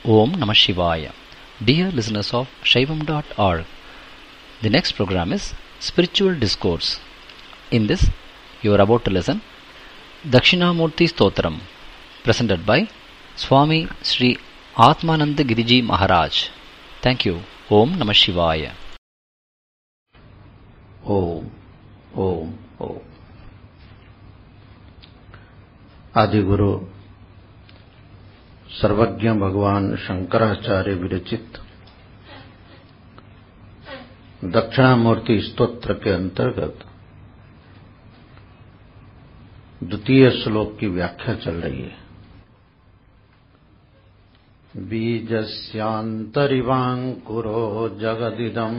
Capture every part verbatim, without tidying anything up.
Om Namah Shivaya. Dear listeners of Shaivam dot org, the next program is Spiritual Discourse. In this, you are about to listen Dakshinamurti Stotram, presented by Swami Sri Atmananda Giriji Maharaj. Thank you. Om Namah Shivaya. Om, Om, Om. आदिगुरु सर्वज्ञ भगवान शंकराचार्य विरचित दक्षिणामूर्ति स्तोत्र के अंतर्गत द्वितीय श्लोक की व्याख्या चल रही है। बीजस्यान्तरिवांकुरो जगदिदं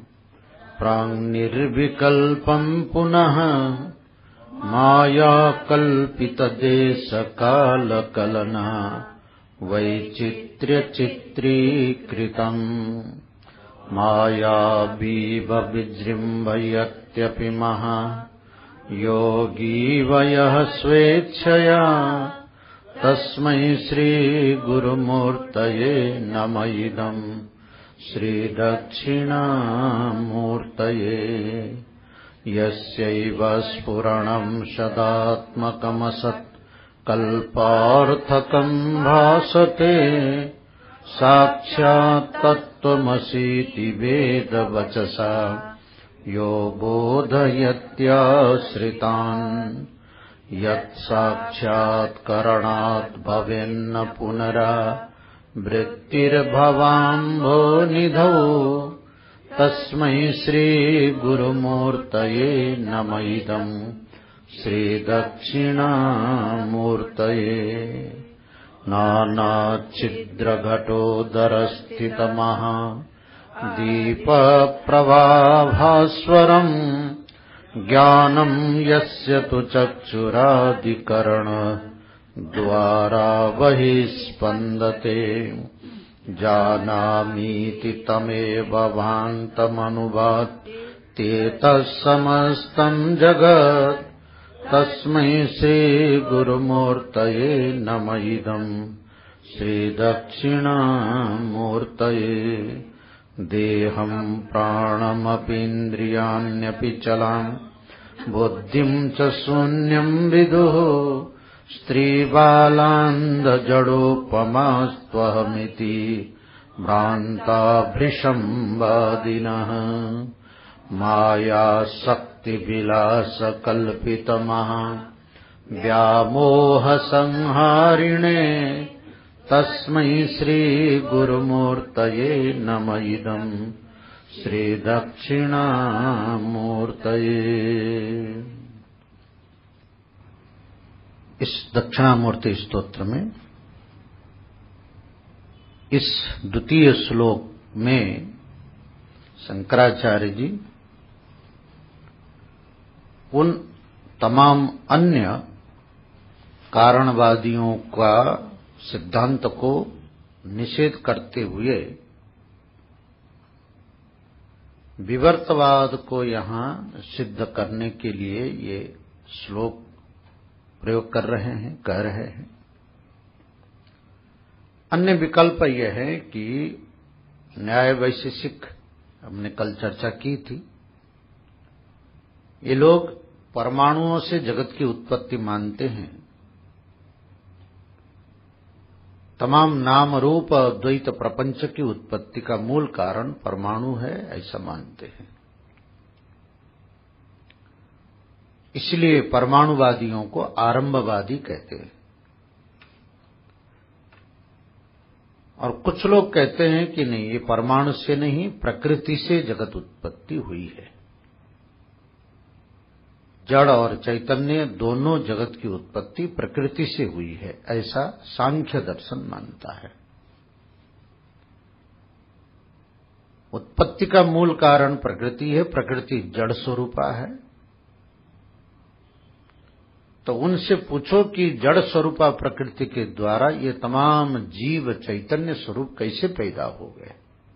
प्राङ्निर्विकल्पं पुनः माया कल्पितदेशकालकलना वैचित्र्यचित्रीकृतम् मायावीव विजृम्भयत्यपि महा योगी वयः स्वेच्छया तस्मै श्रीगुरुमूर्तये नम इदं श्रीदक्षिणामूर्तये यस्यैव स्फुरणं सदात्मकमसत् कल्पार्थकं भासते साक्षात् तत्त्वमसीति वेदवचसा यो बोधयत्याश्रितान् यत्साक्षात्करणात् भवेन्न पुनरा वृत्तिर्भवाम्भोनिधौ तस्मै श्रीगुरुमूर्तये नम इदं श्रीदक्षिणामूर्तये नानाच्छिद्रघटोदरस्थितमहा दीपप्रभाभास्वरम् ज्ञानं यस्य तु चक्षुरादिकरण द्वारा बहिस्पन्दते जानामीति तमेव भान्तमनुभाति तत्समस्तं जगत् तस्मै श्रीगुरुमूर्तये नम इदं श्रीदक्षिणामूर्तये देहं प्राणमपीन्द्रियाण्यपि चलां बुद्धिं च शून्यं विदुः स्त्रीबालान्धजडोपमास्त्वहमिति भ्रान्ताभृशंवादिनः मायाशक्तिविलासकल्पितमहा व्यामोहसंहारिणे तस्मै श्रीगुरुमूर्तये नम इदं श्रीदक्षिणामूर्तये। इस दक्षिणामूर्ति स्तोत्र में इस द्वितीय श्लोक में शंकराचार्य जी उन तमाम अन्य कारणवादियों का सिद्धांत को निषेध करते हुए विवर्तवाद को यहाँ सिद्ध करने के लिए ये श्लोक प्रयोग कर रहे हैं, कह रहे हैं। अन्य विकल्प यह है कि न्याय वैशेषिक हमने कल चर्चा की थी, ये लोग परमाणुओं से जगत की उत्पत्ति मानते हैं, तमाम नाम रूप और द्वैत प्रपंच की उत्पत्ति का मूल कारण परमाणु है, ऐसा मानते हैं। इसलिए परमाणुवादियों को आरंभवादी कहते हैं। और कुछ लोग कहते हैं कि नहीं, ये परमाणु से नहीं प्रकृति से जगत उत्पत्ति हुई है। जड़ और चैतन्य दोनों जगत की उत्पत्ति प्रकृति से हुई है, ऐसा सांख्य दर्शन मानता है। उत्पत्ति का मूल कारण प्रकृति है, प्रकृति जड़ स्वरूपा है। तो उनसे पूछो कि जड़ स्वरूपा प्रकृति के द्वारा ये तमाम जीव चैतन्य स्वरूप कैसे पैदा हो गए।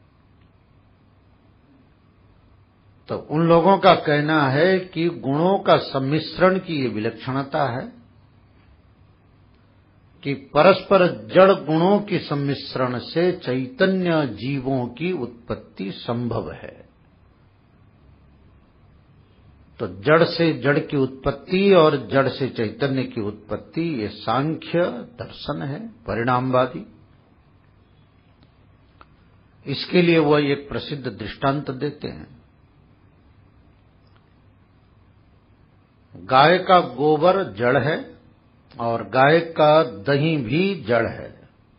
तो उन लोगों का कहना है कि गुणों का सम्मिश्रण की ये विलक्षणता है। कि परस्पर जड़ गुणों की सम्मिश्रण से चैतन्य जीवों की उत्पत्ति संभव है। तो जड़ से जड़ की उत्पत्ति और जड़ से चैतन्य की उत्पत्ति ये सांख्य दर्शन है, परिणामवादी। इसके लिए वह एक प्रसिद्ध दृष्टांत देते हैं। गाय का गोबर जड़ है और गाय का दही भी जड़ है,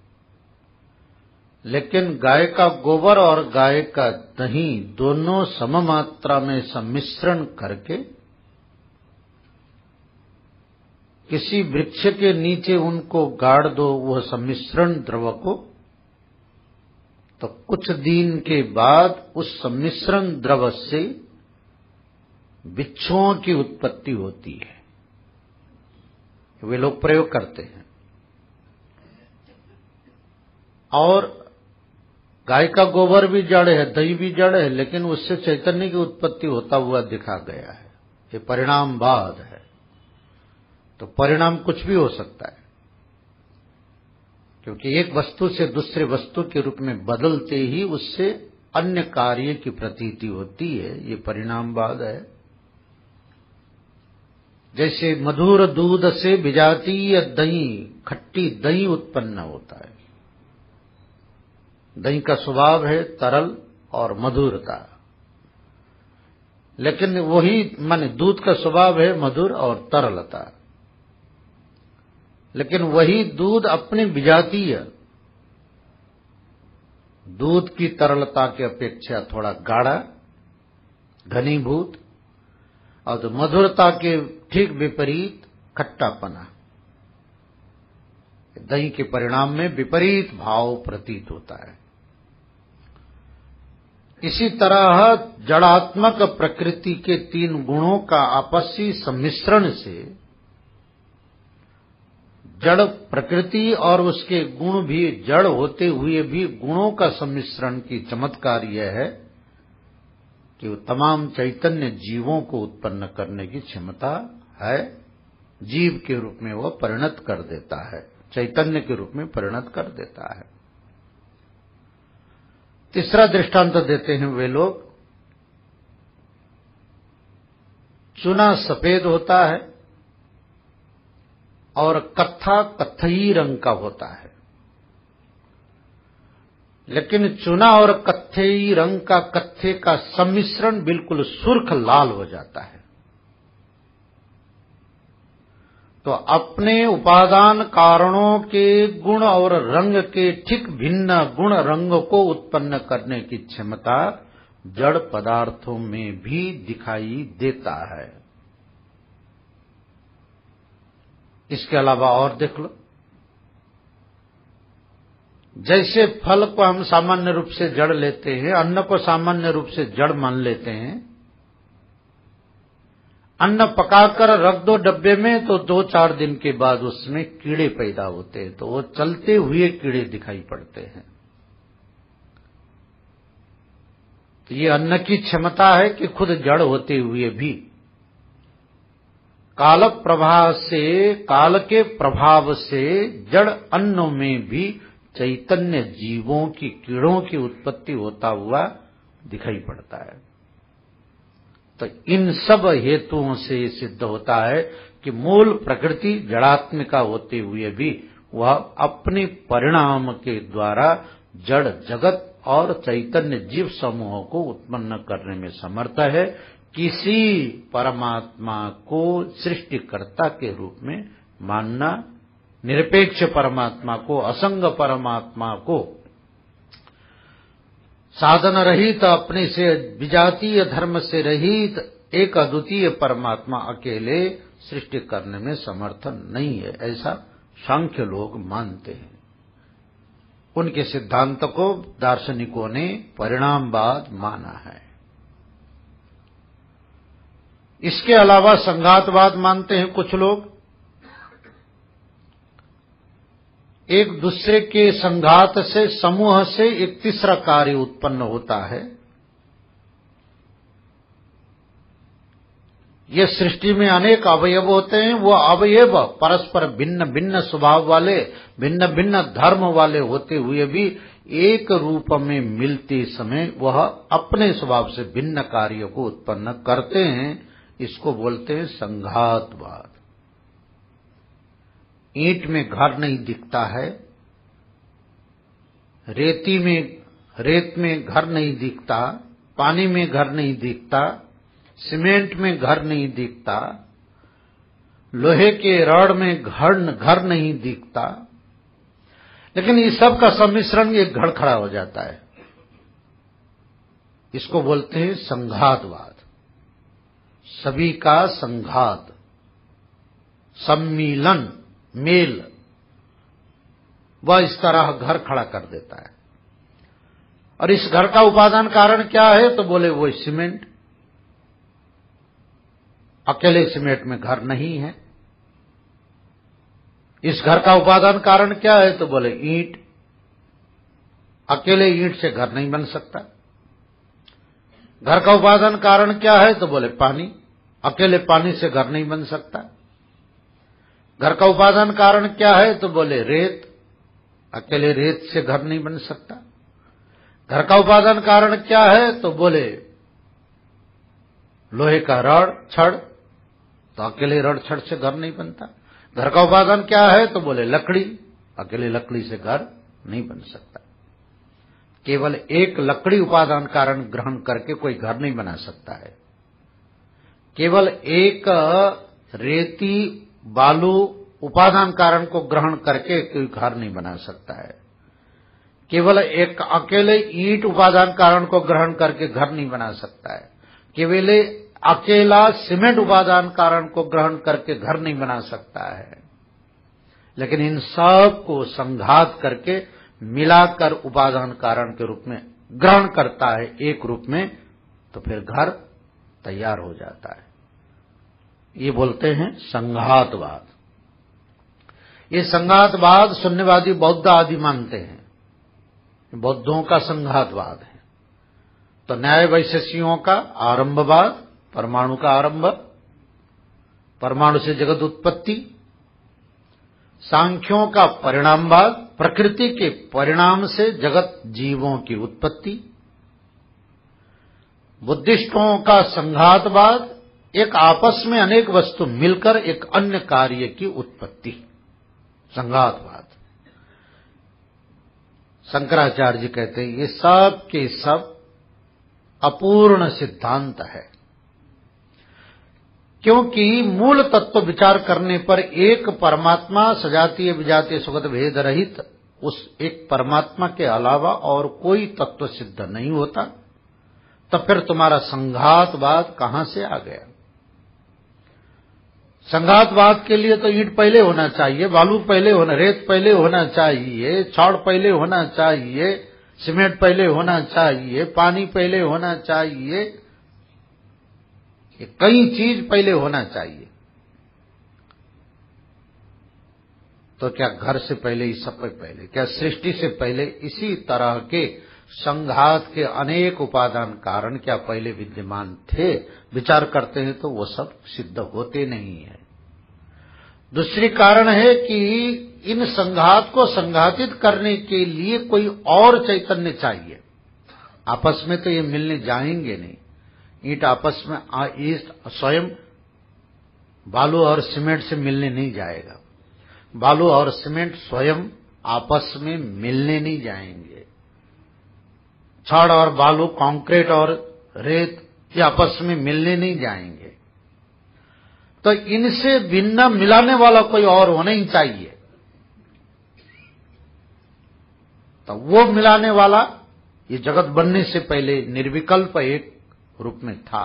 लेकिन गाय का गोबर और गाय का दही दोनों सममात्रा में सम्मिश्रण करके किसी वृक्ष के नीचे उनको गाड़ दो वह सम्मिश्रण द्रव को, तो कुछ दिन के बाद उस सम्मिश्रण द्रव से वृक्षों की उत्पत्ति होती है। वे लोग प्रयोग करते हैं। और गाय का गोबर भी जड़ है, दही भी जड़ है, लेकिन उससे चैतन्य की उत्पत्ति होता हुआ दिखा गया है। ये परिणामवाद है। तो परिणाम कुछ भी हो सकता है, क्योंकि एक वस्तु से दूसरे वस्तु के रूप में बदलते ही उससे अन्य कार्य की प्रतीति होती है। ये परिणामवाद है। जैसे मधुर दूध से विजातीय दही, खट्टी दही उत्पन्न होता है। दही का स्वभाव है तरल और मधुरता, लेकिन वही माने दूध का स्वभाव है मधुर और तरलता, लेकिन वही दूध अपने विजातीय दूध की तरलता की अपेक्षा थोड़ा गाढ़ा, घनीभूत, और तो मधुरता के ठीक विपरीत खट्टापना, दही के परिणाम में विपरीत भाव प्रतीत होता है। इसी तरह जड़ात्मक प्रकृति के तीन गुणों का आपसी सम्मिश्रण से जड़ प्रकृति और उसके गुण भी जड़ होते हुए भी गुणों का सम्मिश्रण की चमत्कार यह है कि वो तमाम चैतन्य जीवों को उत्पन्न करने की क्षमता है। जीव के रूप में वह परिणत कर देता है, चैतन्य के रूप में परिणत कर देता है। तीसरा दृष्टांत देते हैं वे लोग। चूना सफेद होता है और कत्था कत्थई रंग का होता है, लेकिन चूना और कत्थई रंग का कत्थे का सम्मिश्रण बिल्कुल सुर्ख लाल हो जाता है। तो अपने उपादान कारणों के गुण और रंग के ठीक भिन्न गुण रंग को उत्पन्न करने की क्षमता जड़ पदार्थों में भी दिखाई देता है। इसके अलावा और देख लो, जैसे फल को हम सामान्य रूप से जड़ लेते हैं, अन्न को सामान्य रूप से जड़ मान लेते हैं। अन्न पकाकर रख दो डब्बे में तो दो चार दिन के बाद उसमें कीड़े पैदा होते हैं, तो वो चलते हुए कीड़े दिखाई पड़ते हैं। तो ये अन्न की क्षमता है कि खुद जड़ होते हुए भी काल प्रभाव से, काल के प्रभाव से जड़ अन्नों में भी चैतन्य जीवों की, कीड़ों की उत्पत्ति होता हुआ दिखाई पड़ता है। तो इन सब हेतुओं से सिद्ध होता है कि मूल प्रकृति जड़ात्मिका होते हुए भी वह अपने परिणाम के द्वारा जड़ जगत और चैतन्य जीव समूहों को उत्पन्न करने में समर्थ है। किसी परमात्मा को सृष्टिकर्ता के रूप में मानना, निरपेक्ष परमात्मा को, असंग परमात्मा को, साधन रहित, अपने से विजातीय धर्म से रहित एक अद्वितीय परमात्मा अकेले सृष्टि करने में समर्थ नहीं है, ऐसा सांख्य लोग मानते हैं। उनके सिद्धांत को दार्शनिकों ने परिणामवाद माना है। इसके अलावा संघातवाद मानते हैं कुछ लोग। एक दूसरे के संघात से, समूह से एक तीसरा कार्य उत्पन्न होता है। ये सृष्टि में अनेक अवयव होते हैं, वो अवयव परस्पर भिन्न भिन्न स्वभाव वाले, भिन्न भिन्न धर्म वाले होते हुए भी एक रूप में मिलते समय वह अपने स्वभाव से भिन्न कार्य को उत्पन्न करते हैं। इसको बोलते हैं संघातवाद। ईंट में घर नहीं दिखता है, रेती में रेत में घर नहीं दिखता, पानी में घर नहीं दिखता, सीमेंट में घर नहीं दिखता, लोहे के रॉड में घर घर नहीं दिखता, लेकिन इस सब का सम्मिश्रण एक घर खड़ा हो जाता है। इसको बोलते हैं संघातवाद। सभी का संघात, सम्मिलन, मेल, वह इस तरह घर खड़ा कर देता है। और इस घर का उपादान कारण क्या है? तो बोले वो सीमेंट। अकेले सीमेंट में घर नहीं है। इस घर का उपादान कारण क्या है? तो बोले ईंट। अकेले ईंट से घर नहीं बन सकता। घर का उपादान कारण क्या है? तो बोले पानी। अकेले पानी से घर नहीं बन सकता। घर का उपादान कारण क्या है? तो बोले रेत। अकेले रेत से घर नहीं बन सकता। घर का उपादान कारण क्या है? तो बोले लोहे का रॉड, छड़। तो अकेले रॉड छड़ से घर नहीं बनता। घर का उपादान क्या है? तो बोले लकड़ी। अकेले लकड़ी से घर नहीं बन सकता। केवल एक लकड़ी उपादान कारण ग्रहण करके कोई घर नहीं बना सकता है। केवल एक रेती बालू उपादान कारण को ग्रहण करके कोई घर नहीं बना सकता है। केवल एक अकेले ईंट उपादान कारण को ग्रहण करके घर नहीं बना सकता है। केवल अकेला सीमेंट उपादान कारण को ग्रहण करके घर नहीं बना सकता है। लेकिन इन सब को संघात करके मिलाकर उपादान कारण के रूप में ग्रहण करता है एक रूप में, तो फिर घर तैयार हो जाता है। ये बोलते हैं संघातवाद। ये संघातवाद शून्यवादी बौद्ध आदि मानते हैं। बौद्धों का संघातवाद है। तो न्याय वैशेषियों का आरंभवाद, परमाणु का आरंभ, परमाणु से जगत उत्पत्ति। सांख्यों का परिणामवाद, प्रकृति के परिणाम से जगत जीवों की उत्पत्ति। बुद्धिस्टों का संघातवाद, एक आपस में अनेक वस्तु मिलकर एक अन्य कार्य की उत्पत्ति, संघातवाद। शंकराचार्य जी कहते हैं ये सब के सब अपूर्ण सिद्धांत है, क्योंकि मूल तत्व विचार करने पर एक परमात्मा सजातीय विजातीय सुगत भेद रहित उस एक परमात्मा के अलावा और कोई तत्व सिद्ध नहीं होता। तो फिर तुम्हारा संघातवाद कहां से आ गया? संघातवाद के लिए तो ईंट पहले होना चाहिए, बालू पहले होना, रेत पहले होना चाहिए, छड़ पहले होना चाहिए, सीमेंट पहले होना चाहिए, पानी पहले होना चाहिए, ये कई चीज पहले होना चाहिए। तो क्या घर से पहले, इस सब पहले, क्या सृष्टि से पहले इसी तरह के संघात के अनेक उपादान कारण क्या पहले विद्यमान थे? विचार करते हैं तो वो सब सिद्ध होते नहीं है। दूसरी कारण है कि इन संघात को संघातित करने के लिए कोई और चैतन्य चाहिए। आपस में तो ये मिलने जाएंगे नहीं। ईंट आपस में स्वयं बालू और सीमेंट से मिलने नहीं जाएगा। बालू और सीमेंट स्वयं आपस में मिलने नहीं जाएंगे। छड़ और बालू, कंक्रीट और रेत ये आपस में मिलने नहीं जाएंगे। तो इनसे भिन्न मिलाने वाला कोई और होना ही चाहिए। तो वो मिलाने वाला ये जगत बनने से पहले निर्विकल्प एक रूप में था।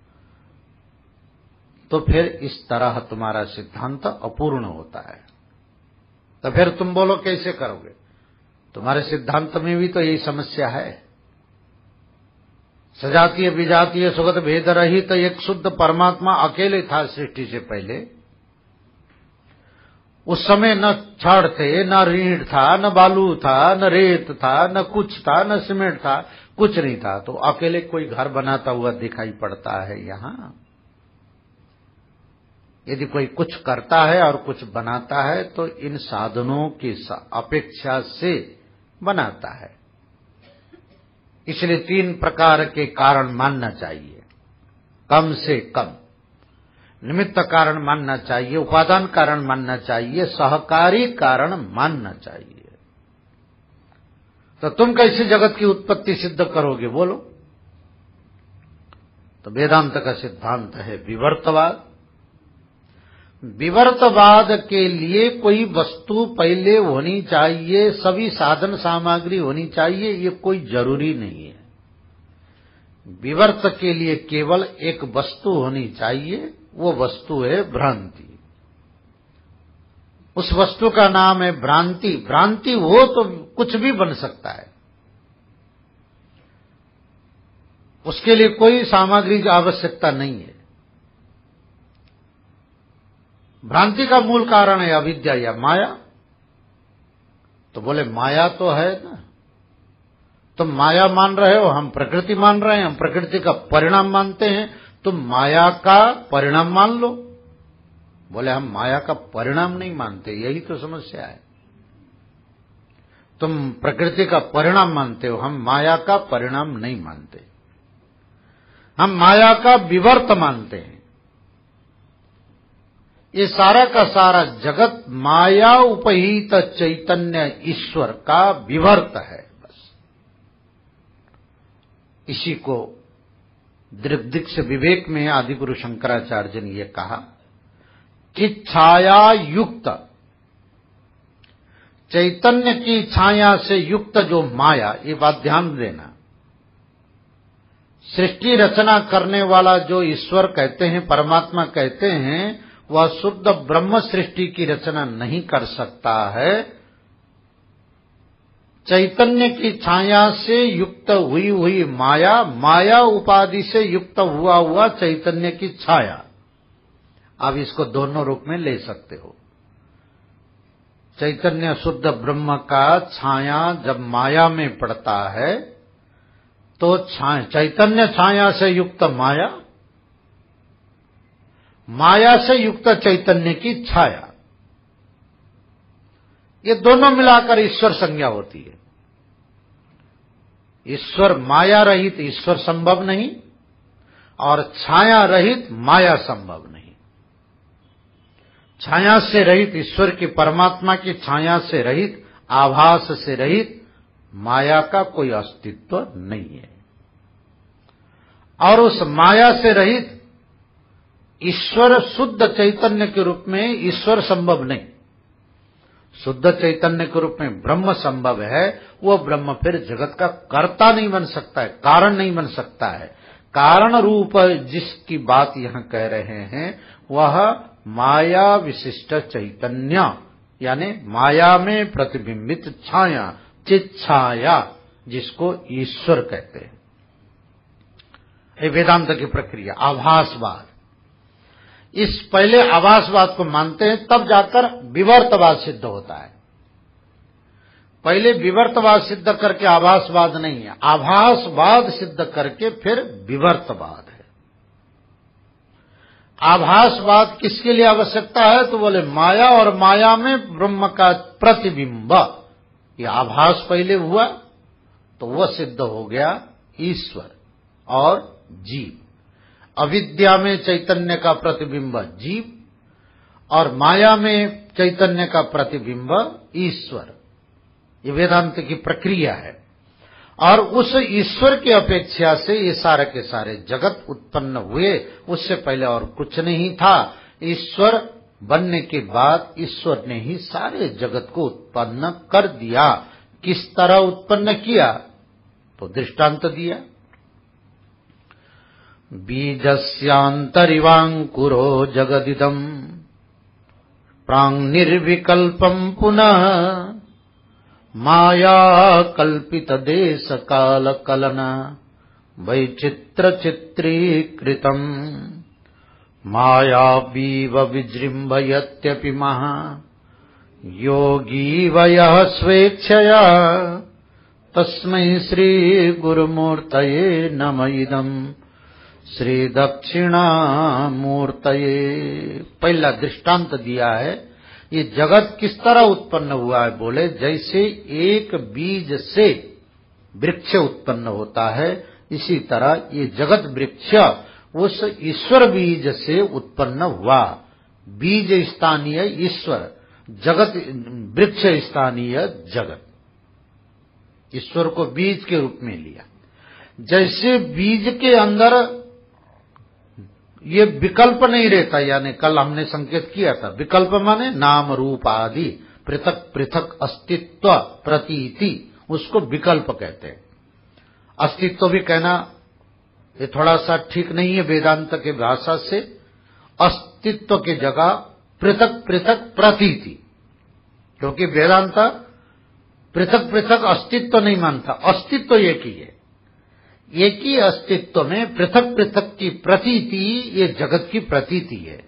तो फिर इस तरह तुम्हारा सिद्धांत अपूर्ण होता है। तो फिर तुम बोलो कैसे करोगे? तुम्हारे सिद्धांत में भी तो यही समस्या है। सजातीय विजातीय सुगत भेद रहित तो एक शुद्ध परमात्मा अकेले था सृष्टि से पहले। उस समय न छड़ थे, न रीढ़ था, न बालू था, न रेत था, न कुछ था, न सीमेंट था, कुछ नहीं था। तो अकेले कोई घर बनाता हुआ दिखाई पड़ता है यहाँ? यदि कोई कुछ करता है और कुछ बनाता है तो इन साधनों की अपेक्षा से बनाता है। इसलिए तीन प्रकार के कारण मानना चाहिए, कम से कम निमित्त कारण मानना चाहिए, उपादान कारण मानना चाहिए, सहकारी कारण मानना चाहिए। तो तुम कैसे जगत की उत्पत्ति सिद्ध करोगे बोलो? तो वेदांत का सिद्धांत है विवर्तवाद। विवर्तवाद के लिए कोई वस्तु पहले होनी चाहिए, सभी साधन सामग्री होनी चाहिए, ये कोई जरूरी नहीं है। विवर्त के लिए केवल एक वस्तु होनी चाहिए, वो वस्तु है भ्रांति। उस वस्तु का नाम है भ्रांति। भ्रांति हो तो कुछ भी बन सकता है, उसके लिए कोई सामग्री की आवश्यकता नहीं है। भ्रांति का मूल कारण है अविद्या या माया। तो बोले माया तो है ना, तुम माया मान रहे हो, हम प्रकृति मान रहे हैं, हम प्रकृति का परिणाम मानते हैं, तुम माया का परिणाम मान लो। बोले हम माया का परिणाम नहीं मानते, यही तो समस्या है। तुम प्रकृति का परिणाम मानते हो, हम माया का परिणाम नहीं मानते, हम माया का विवर्त मानते हैं। ये सारा का सारा जगत माया उपहित चैतन्य ईश्वर का विवर्त है, बस। इसी को दृग्दिक्ष विवेक में आदिगुरु शंकराचार्य ने यह कहा कि छाया युक्त, चैतन्य की छाया से युक्त जो माया, ये बात ध्यान देना, सृष्टि रचना करने वाला जो ईश्वर कहते हैं, परमात्मा कहते हैं, वह शुद्ध ब्रह्म सृष्टि की रचना नहीं कर सकता है। चैतन्य की छाया से युक्त हुई हुई माया, माया उपाधि से युक्त हुआ हुआ चैतन्य की छाया, आप इसको दोनों रूप में ले सकते हो। चैतन्य शुद्ध ब्रह्म का छाया जब माया में पड़ता है तो छाया, चैतन्य छाया से युक्त माया, माया से युक्त चैतन्य की छाया, ये दोनों मिलाकर ईश्वर संज्ञा होती है। ईश्वर माया रहित ईश्वर संभव नहीं, और छाया रहित माया संभव नहीं। छाया से रहित ईश्वर की, परमात्मा की छाया से रहित, आभास से रहित माया का कोई अस्तित्व नहीं है। और उस माया से रहित ईश्वर शुद्ध चैतन्य के रूप में ईश्वर संभव नहीं। शुद्ध चैतन्य के रूप में ब्रह्म संभव है। वो ब्रह्म फिर जगत का कर्ता नहीं बन सकता है, कारण नहीं बन सकता है। कारण रूप जिसकी बात यहां कह रहे हैं वह माया विशिष्ट चैतन्य, यानी माया में प्रतिबिंबित छाया, चित छाया, जिसको ईश्वर कहते हैं। ये वेदांत की प्रक्रिया आभासवाद। इस पहले आभासवाद को मानते हैं, तब जाकर विवर्तवाद सिद्ध होता है। पहले विवर्तवाद सिद्ध करके आभासवाद नहीं है, आभासवाद सिद्ध करके फिर विवर्तवाद है। आभासवाद किसके लिए आवश्यकता है? तो बोले माया, और माया में ब्रह्म का प्रतिबिंब। ये आभास पहले हुआ तो वह सिद्ध हो गया ईश्वर और जीव। अविद्या में चैतन्य का प्रतिबिंब जीव, और माया में चैतन्य का प्रतिबिंब ईश्वर। ये वेदांत की प्रक्रिया है। और उस ईश्वर की अपेक्षा से ये सारे के सारे जगत उत्पन्न हुए। उससे पहले और कुछ नहीं था। ईश्वर बनने के बाद ईश्वर ने ही सारे जगत को उत्पन्न कर दिया। किस तरह उत्पन्न किया? तो दृष्टांत दिया। बीजस्यान्तरिवांकुरो जगदिदम् प्राङ्निर्विकल्पम् पुनः माया कल्पित देश काल कलना वैचित्र चित्रीकृतम् मायावीव विजृम्भयत्यपि महा योगी वयः स्वेच्छया तस्मै श्री गुरुमूर्तये नमः इदम् श्री दक्षिणामूर्तये। पहला दृष्टांत दिया है, ये जगत किस तरह उत्पन्न हुआ है? बोले जैसे एक बीज से वृक्ष उत्पन्न होता है, इसी तरह ये जगत वृक्ष उस ईश्वर बीज से उत्पन्न हुआ। बीज स्थानीय ईश्वर, जगत वृक्ष स्थानीय जगत। ईश्वर को बीज के रूप में लिया। जैसे बीज के अंदर ये विकल्प नहीं रहता, यानी कल हमने संकेत किया था, विकल्प माने नाम रूप आदि पृथक पृथक अस्तित्व प्रतीति, उसको विकल्प कहते हैं। अस्तित्व भी कहना ये थोड़ा सा ठीक नहीं है वेदांत के भाषा से। अस्तित्व की जगह पृथक पृथक प्रतीति, क्योंकि वेदांत पृथक पृथक अस्तित्व नहीं मानता, अस्तित्व एक ही है। एक ही अस्तित्व में पृथक पृथक की प्रतीति, ये जगत की प्रतीति है।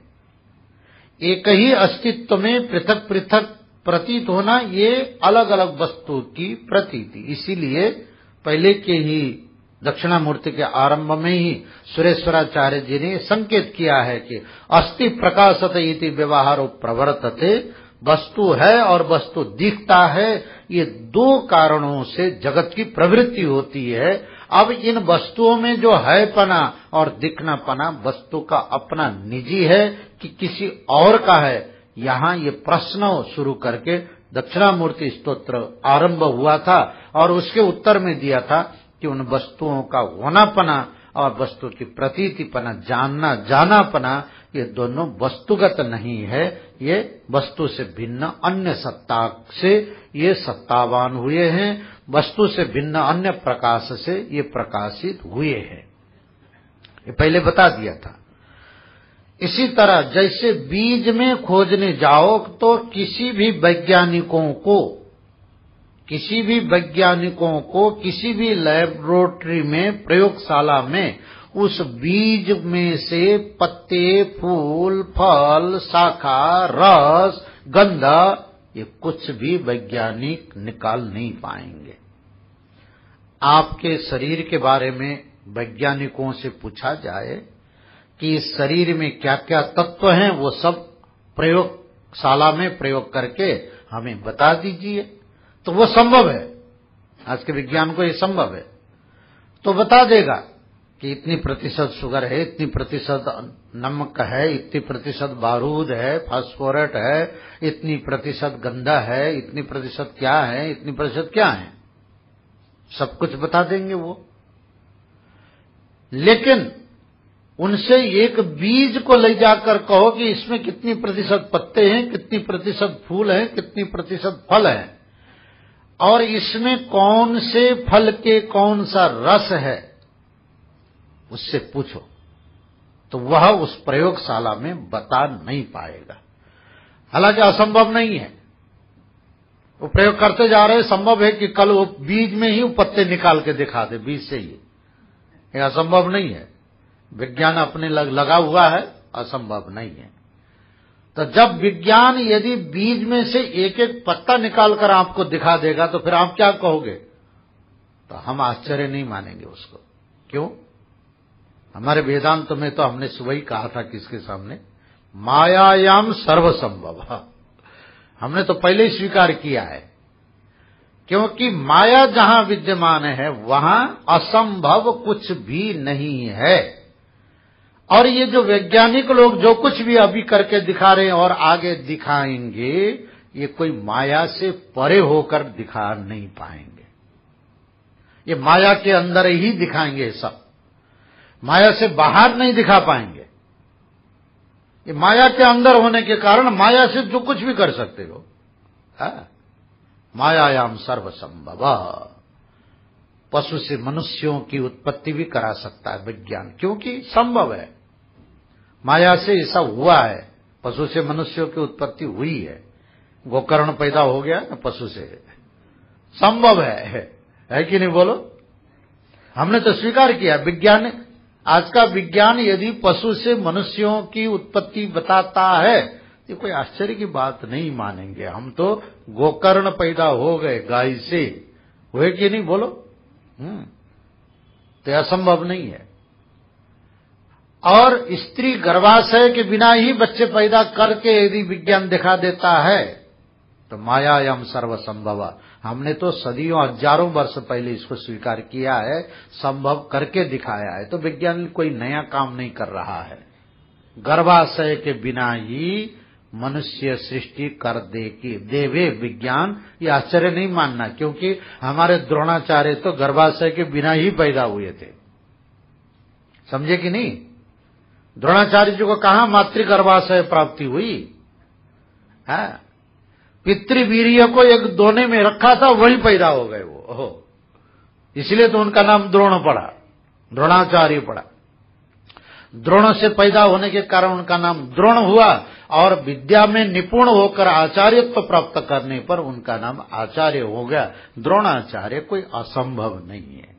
एक ही अस्तित्व में पृथक पृथक प्रतीत होना, ये अलग अलग वस्तु की प्रतीति। इसीलिए पहले के ही दक्षिणामूर्ति के आरंभ में ही सुरेश्वराचार्य जी ने संकेत किया है कि अस्ति प्रकाशत इति व्यवहारो प्रवर्तते। वस्तु है और वस्तु दिखता है, ये दो कारणों से जगत की प्रवृत्ति होती है। अब इन वस्तुओं में जो है पना और दिखना पना वस्तु का अपना निजी है कि किसी और का है, यहाँ ये प्रश्न शुरू करके दक्षिणामूर्ति स्तोत्र आरंभ हुआ था और उसके उत्तर में दिया था कि उन वस्तुओं का होनापना और वस्तु की प्रतीतिपना, जानना जानापना, ये दोनों वस्तुगत नहीं है। ये वस्तु से भिन्न अन्य सत्ता से ये सत्तावान हुए हैं, वस्तु से भिन्न अन्य प्रकाश से ये प्रकाशित हुए हैं। ये पहले बता दिया था। इसी तरह जैसे बीज में खोजने जाओ तो किसी भी वैज्ञानिकों को किसी भी वैज्ञानिकों को किसी भी लैबोरेटरी में, प्रयोगशाला में उस बीज में से पत्ते, फूल, फल, शाखा, रस, गंध, ये कुछ भी वैज्ञानिक निकाल नहीं पाएंगे। आपके शरीर के बारे में वैज्ञानिकों से पूछा जाए कि इस शरीर में क्या क्या तत्व हैं, वो सब प्रयोगशाला में प्रयोग करके हमें बता दीजिए, तो वो संभव है। आज के विज्ञान को ये संभव है, तो बता देगा कि इतनी प्रतिशत शुगर है, इतनी प्रतिशत नमक है, इतनी प्रतिशत बारूद है, फास्फोरेट है, इतनी प्रतिशत गंधा है, इतनी प्रतिशत क्या है, इतनी प्रतिशत क्या है, सब कुछ बता देंगे वो। लेकिन उनसे एक बीज को ले जाकर कहो कि इसमें कितनी प्रतिशत पत्ते हैं, कितनी प्रतिशत फूल हैं, कितनी प्रतिशत फल है, और इसमें कौन से फल के कौन सा रस है, उससे पूछो, तो वह उस प्रयोगशाला में बता नहीं पाएगा। हालांकि असंभव नहीं है, वो प्रयोग करते जा रहे हैं। संभव है कि कल वो बीज में ही वो पत्ते निकाल के दिखा दे, बीज से ही। ये असंभव नहीं है, विज्ञान अपने लग, लगा हुआ है, असंभव नहीं है। तो जब विज्ञान यदि बीज में से एक एक पत्ता निकालकर आपको दिखा देगा तो फिर आप क्या कहोगे? तो हम आश्चर्य नहीं मानेंगे उसको। क्यों? हमारे वेदांत में तो हमने सुबह ही कहा था किसके सामने, मायायाम सर्वसंभव। हमने तो पहले ही स्वीकार किया है, क्योंकि माया जहां विद्यमान है वहां असंभव कुछ भी नहीं है। और ये जो वैज्ञानिक लोग जो कुछ भी अभी करके दिखा रहे हैं और आगे दिखाएंगे, ये कोई माया से परे होकर दिखा नहीं पाएंगे। ये माया के अंदर ही दिखाएंगे, सब माया से बाहर नहीं दिखा पाएंगे। ये माया के अंदर होने के कारण माया से जो कुछ भी कर सकते हो। मायायाम सर्वसंभव। पशु से मनुष्यों की उत्पत्ति भी करा सकता है विज्ञान, क्योंकि संभव है। माया से ऐसा हुआ है, पशु से मनुष्यों की उत्पत्ति हुई है। गोकर्ण पैदा हो गया ना पशु से, संभव है, है, है कि नहीं बोलो? हमने तो स्वीकार किया। विज्ञान, आज का विज्ञान यदि पशु से मनुष्यों की उत्पत्ति बताता है तो कोई आश्चर्य की बात नहीं मानेंगे हम। तो गोकर्ण पैदा हो गए गाय से, हुए कि नहीं बोलो? हम्म तो असंभव नहीं है। और स्त्री गर्भाशय के बिना ही बच्चे पैदा करके यदि विज्ञान दिखा देता है तो मायायम सर्वसंभव, हमने तो सदियों हजारों वर्ष पहले इसको स्वीकार किया है, संभव करके दिखाया है। तो विज्ञान कोई नया काम नहीं कर रहा है। गर्भाशय के बिना ही मनुष्य सृष्टि कर दे की देवे विज्ञान, ये आश्चर्य नहीं मानना, क्योंकि हमारे द्रोणाचार्य तो गर्भाशय के बिना ही पैदा हुए थे, समझे कि नहीं। द्रोणाचार्य जी को कहां मातृ गर्भाशय प्राप्ति हुई है, पितृवीर्य को एक दोने में रखा था, वही पैदा हो गए वो। ओहो, इसलिए तो उनका नाम द्रोण पड़ा, द्रोणाचार्य पड़ा। द्रोण से पैदा होने के कारण उनका नाम द्रोण हुआ, और विद्या में निपुण होकर आचार्यत्व प्राप्त करने पर उनका नाम आचार्य हो गया। द्रोणाचार्य कोई असंभव नहीं है।